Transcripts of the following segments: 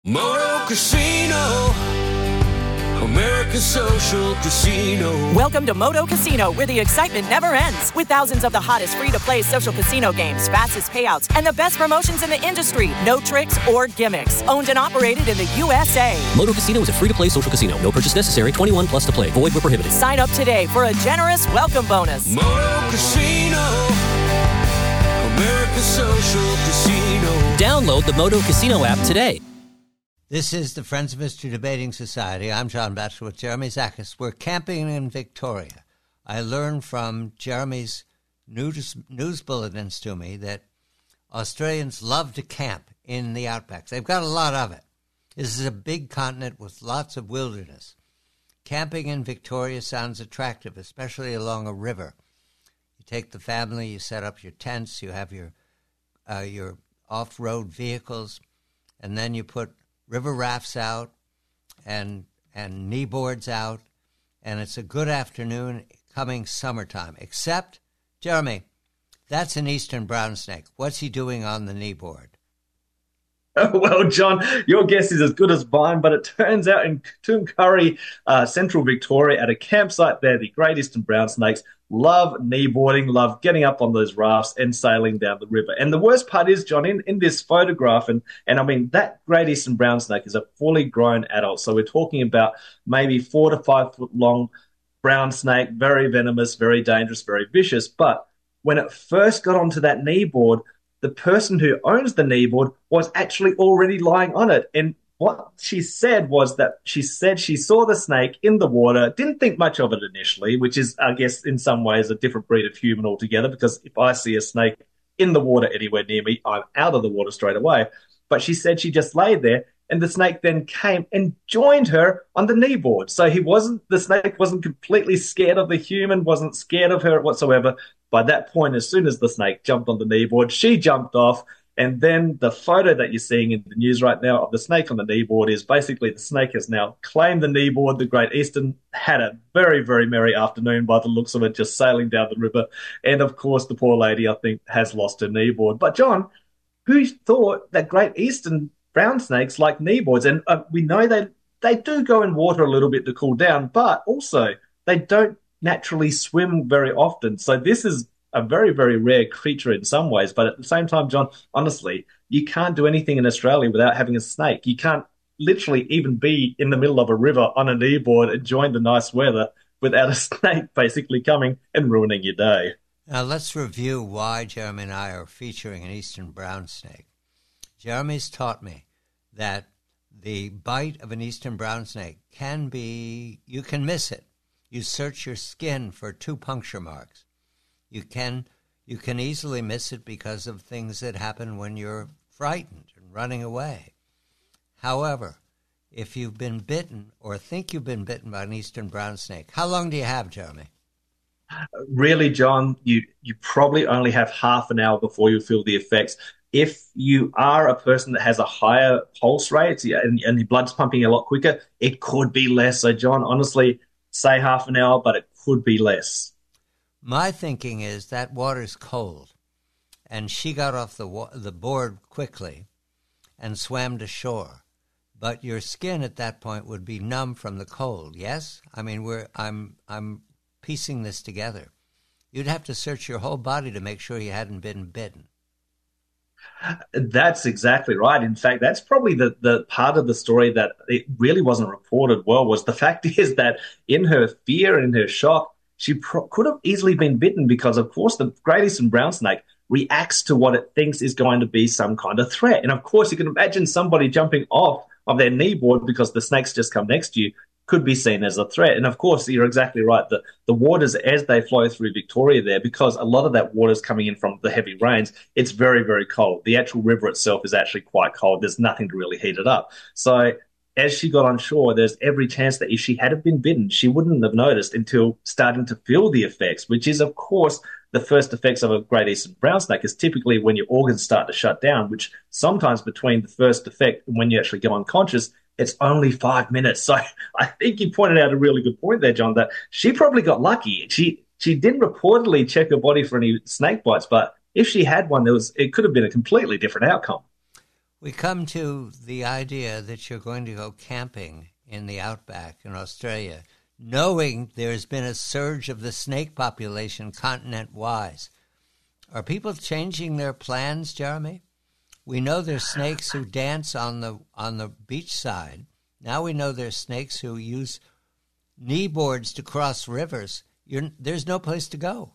Moto Casino, America's social casino. Welcome to Moto Casino, where the excitement never ends. With thousands of the hottest free-to-play social casino games, fastest payouts, and the best promotions in the industry. No tricks or gimmicks. Owned and operated in the USA. Moto Casino is a free-to-play social casino. No purchase necessary. 21 plus to play. Void where prohibited. Sign up today for a generous welcome bonus. Moto Casino, America's social casino. Download the Moto Casino app today. This is the Friends of Mystery Debating Society. I'm John Batchelor with Jeremy Zachis. We're camping in Victoria. I learned from Jeremy's news bulletins to me that Australians love to camp in the outbacks. They've got a lot of it. This is a big continent with lots of wilderness. Camping in Victoria sounds attractive, especially along a river. You take the family, you set up your tents, you have your off-road vehicles, and then you put river rafts out and kneeboards out, and it's a good afternoon coming summertime. Except, Jeremy, that's an eastern brown snake. What's he doing on the kneeboard? Well, John, your guess is as good as mine, but it turns out in Toongarry, central Victoria, at a campsite there, the Great Eastern Brown Snakes love kneeboarding, love getting up on those rafts and sailing down the river. And the worst part is, John, in this photograph, and I mean, that Great Eastern Brown Snake is a fully grown adult. So we're talking about maybe 4 to 5 foot long brown snake, very venomous, very dangerous, very vicious. But when it first got onto that kneeboard, the person who owns the kneeboard was actually already lying on it. And what she said was that she saw the snake in the water, didn't think much of it initially, which is, I guess, in some ways a different breed of human altogether, because if I see a snake in the water anywhere near me, I'm out of the water straight away. But she said she just lay there, and the snake then came and joined her on the kneeboard. So the snake wasn't completely scared of the human, wasn't scared of her whatsoever. By that point, as soon as the snake jumped on the kneeboard, she jumped off. And then the photo that you're seeing in the news right now of the snake on the kneeboard is basically the snake has now claimed the kneeboard. The Great Eastern had a very, very merry afternoon by the looks of it, just sailing down the river. And, of course, the poor lady, I think, has lost her kneeboard. But, John, who thought that Great Eastern brown snakes like kneeboards? And we know they do go in water a little bit to cool down, but also they don't naturally swim very often. So this is a very, very rare creature in some ways. But at the same time, John, honestly, you can't do anything in Australia without having a snake. You can't literally even be in the middle of a river on a kneeboard enjoying the nice weather without a snake basically coming and ruining your day. Now let's review why Jeremy and I are featuring an eastern brown snake. Jeremy's taught me that the bite of an eastern brown snake you can miss it. You search your skin for 2 puncture marks. You can easily miss it because of things that happen when you're frightened and running away. However, if you've been bitten or think you've been bitten by an eastern brown snake, how long do you have, Jeremy? Really, John, you probably only have half an hour before you feel the effects. If you are a person that has a higher pulse rate and your blood's pumping a lot quicker, it could be less. So, John, honestly, say half an hour, but it could be less. My thinking is that water's cold, and she got off the board quickly and swam to shore. But your skin at that point would be numb from the cold. Yes, I mean I'm piecing this together. You'd have to search your whole body to make sure you hadn't been bitten. That's exactly right. In fact, that's probably the part of the story that it really wasn't reported well. Was the fact is that in her fear and in her shock, she could have easily been bitten because, of course, the Great Eastern Brown Snake reacts to what it thinks is going to be some kind of threat. And, of course, you can imagine somebody jumping off of their kneeboard because the snake's just come next to you could be seen as a threat. And, of course, you're exactly right. The waters, as they flow through Victoria there, because a lot of that water is coming in from the heavy rains, it's very, very cold. The actual river itself is actually quite cold. There's nothing to really heat it up. So as she got on shore, there's every chance that if she hadn't been bitten, she wouldn't have noticed until starting to feel the effects, which is, of course, the first effects of a Great Eastern Brown Snake is typically when your organs start to shut down, which sometimes between the first effect and when you actually go unconscious, it's only 5 minutes. So I think you pointed out a really good point there, John, that she probably got lucky. She didn't reportedly check her body for any snake bites, but if she had one, it could have been a completely different outcome. We come to the idea that you're going to go camping in the outback in Australia, knowing there's been a surge of the snake population continent-wise. Are people changing their plans, Jeremy? We know there's snakes who dance on the beach side. Now we know there's snakes who use knee boards to cross rivers. There's no place to go.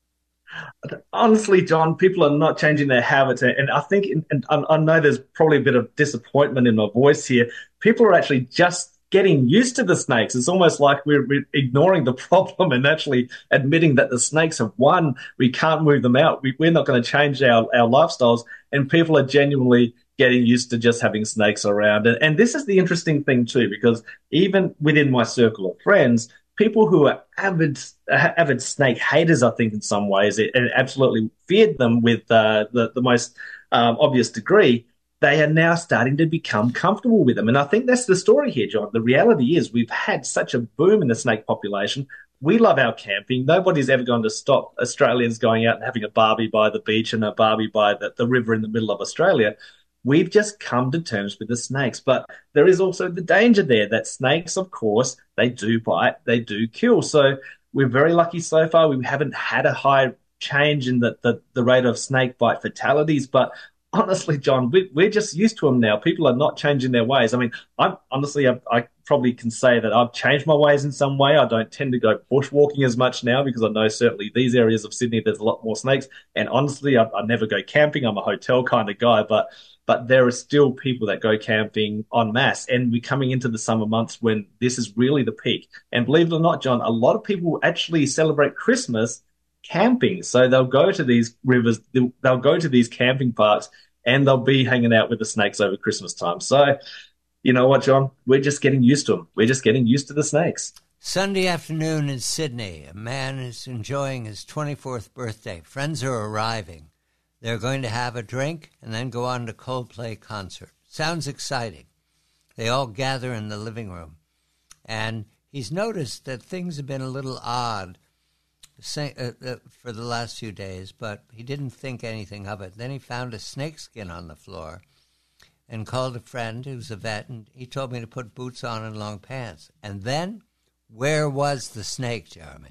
Honestly, John, people are not changing their habits. And I think, and I know there's probably a bit of disappointment in my voice here. People are actually just getting used to the snakes. It's almost like we're ignoring the problem and actually admitting that the snakes have won. We can't move them out. We're not going to change our lifestyles. And people are genuinely getting used to just having snakes around. And this is the interesting thing too, because even within my circle of friends, people who are avid snake haters, I think in some ways, and absolutely feared them with the most obvious degree, they are now starting to become comfortable with them. And I think that's the story here, John. The reality is we've had such a boom in the snake population. We love our camping. Nobody's ever going to stop Australians going out and having a barbie by the beach and a barbie by the river in the middle of Australia. We've just come to terms with the snakes. But there is also the danger there that snakes, of course, they do bite, they do kill. So we're very lucky so far. We haven't had a high change in the rate of snake bite fatalities. But honestly, John, we're just used to them now. People are not changing their ways. I mean, I probably can say that I've changed my ways in some way. I don't tend to go bushwalking as much now because I know certainly these areas of Sydney, there's a lot more snakes. And honestly, I never go camping. I'm a hotel kind of guy, but there are still people that go camping en masse. And we're coming into the summer months when this is really the peak. And believe it or not, John, a lot of people actually celebrate Christmas camping. So they'll go to these rivers, they'll go to these camping parks, and they'll be hanging out with the snakes over Christmas time. So, you know what, John? We're just getting used to them. We're just getting used to the snakes. Sunday afternoon in Sydney, a man is enjoying his 24th birthday. Friends are arriving. They're going to have a drink and then go on to Coldplay concert. Sounds exciting. They all gather in the living room. And he's noticed that things have been a little odd for the last few days, but he didn't think anything of it. Then he found a snakeskin on the floor and called a friend who's a vet, and he told me to put boots on and long pants. And then, where was the snake, Jeremy?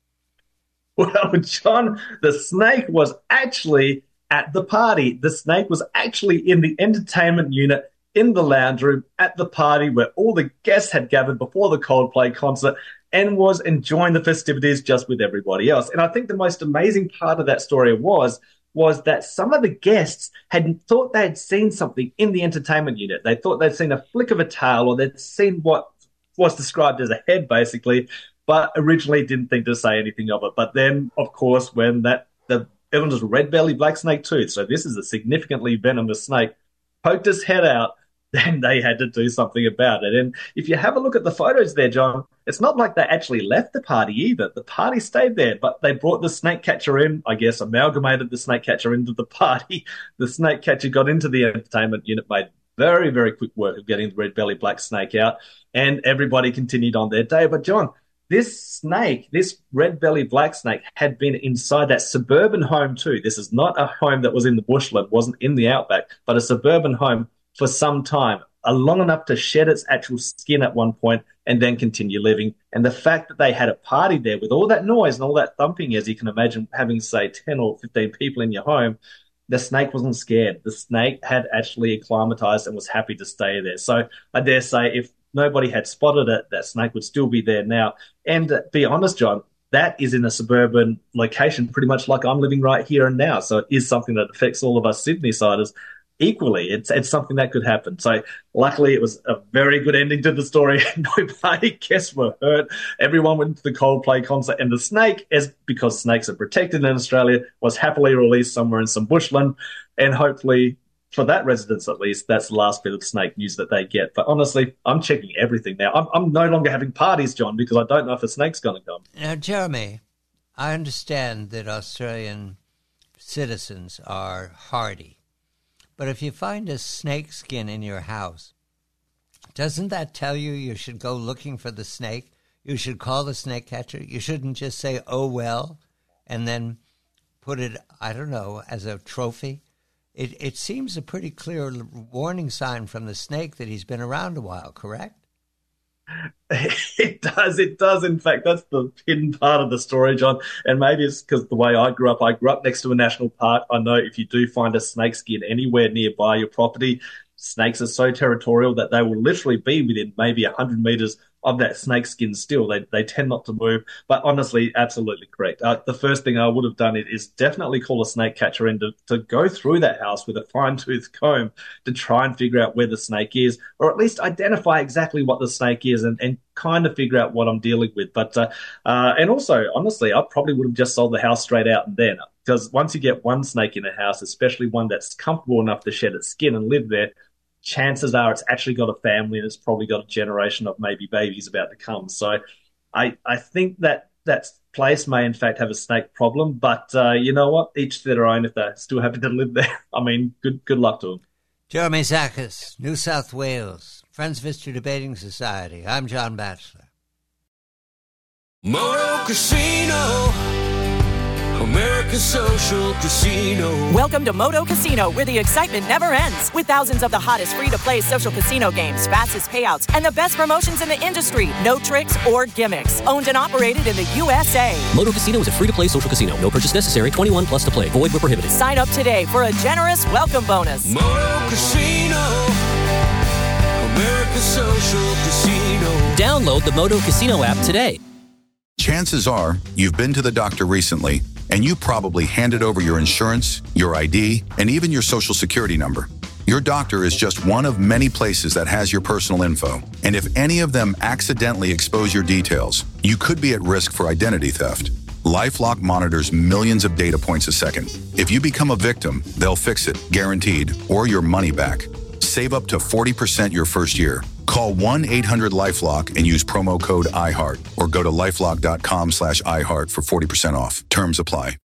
Well, John, the snake was actually at the party. The snake was actually in the entertainment unit in the lounge room at the party where all the guests had gathered before the Coldplay concert and was enjoying the festivities just with everybody else. And I think the most amazing part of that story was that some of the guests had thought they had seen something in the entertainment unit. They thought they'd seen a flick of a tail, or they'd seen what was described as a head, basically, but originally didn't think to say anything of it. But then, of course, when it was a red-bellied black snake tooth, so this is a significantly venomous snake, poked his head out, then they had to do something about it. And if you have a look at the photos there, John, it's not like they actually left the party either. The party stayed there, but they brought the snake catcher in, I guess, amalgamated the snake catcher into the party. The snake catcher got into the entertainment unit, made very, very quick work of getting the red-bellied black snake out, and everybody continued on their day. But, John, this snake, this red-bellied black snake, had been inside that suburban home too. This is not a home that was in the bushland, wasn't in the outback, but a suburban home for some time, long enough to shed its actual skin at one point and then continue living. And the fact that they had a party there with all that noise and all that thumping, as you can imagine, having, say, 10 or 15 people in your home, the snake wasn't scared. The snake had actually acclimatized and was happy to stay there. So I dare say if nobody had spotted it, that snake would still be there now. And be honest, John, that is in a suburban location, pretty much like I'm living right here and now. So it is something that affects all of us Sydney-siders equally. It's something that could happen. So luckily it was a very good ending to the story. Nobody guests were hurt. Everyone went to the Coldplay concert, and the snake, because snakes are protected in Australia, was happily released somewhere in some bushland. And hopefully, for that residence at least, that's the last bit of snake news that they get. But honestly, I'm checking everything now. I'm no longer having parties, John, because I don't know if a snake's going to come. Now, Jeremy, I understand that Australian citizens are hardy. But if you find a snake skin in your house, doesn't that tell you should go looking for the snake? You should call the snake catcher. You shouldn't just say, oh, well, and then put it, I don't know, as a trophy it seems a pretty clear warning sign from the snake that he's been around a while, correct? It does. In fact, that's the hidden part of the story, John. And maybe it's because the way I grew up next to a national park. I know if you do find a snake skin anywhere nearby your property, snakes are so territorial that they will literally be within maybe 100 meters of that snake skin still. They tend not to move. But honestly, absolutely correct. The first thing I would have done is definitely call a snake catcher in to go through that house with a fine-tooth comb to try and figure out where the snake is, or at least identify exactly what the snake is and kind of figure out what I'm dealing with. But and also, honestly, I probably would have just sold the house straight out and then. Because once you get one snake in a house, especially one that's comfortable enough to shed its skin and live there, chances are it's actually got a family and it's probably got a generation of maybe babies about to come. So I think that place may in fact have a snake problem, but you know what? Each to their own if they're still happy to live there. I mean, good luck to them. Jeremy Zachas, New South Wales, Friends of History Debating Society. I'm John Batchelor. Moto Casino, America's social casino. Welcome to Moto Casino, where the excitement never ends. With thousands of the hottest free-to-play social casino games, fastest payouts, and the best promotions in the industry. No tricks or gimmicks. Owned and operated in the USA. Moto Casino is a free-to-play social casino. No purchase necessary. 21 plus to play. Void where prohibited. Sign up today for a generous welcome bonus. Moto Casino, America's social casino. Download the Moto Casino app today. Chances are you've been to the doctor recently, and you probably handed over your insurance, your ID, and even your social security number. Your doctor is just one of many places that has your personal info. And if any of them accidentally expose your details, you could be at risk for identity theft. LifeLock monitors millions of data points a second. If you become a victim, they'll fix it, guaranteed, or your money back. Save up to 40% your first year. Call 1-800-LifeLock and use promo code iHeart or go to lifelock.com/iHeart for 40% off. Terms apply.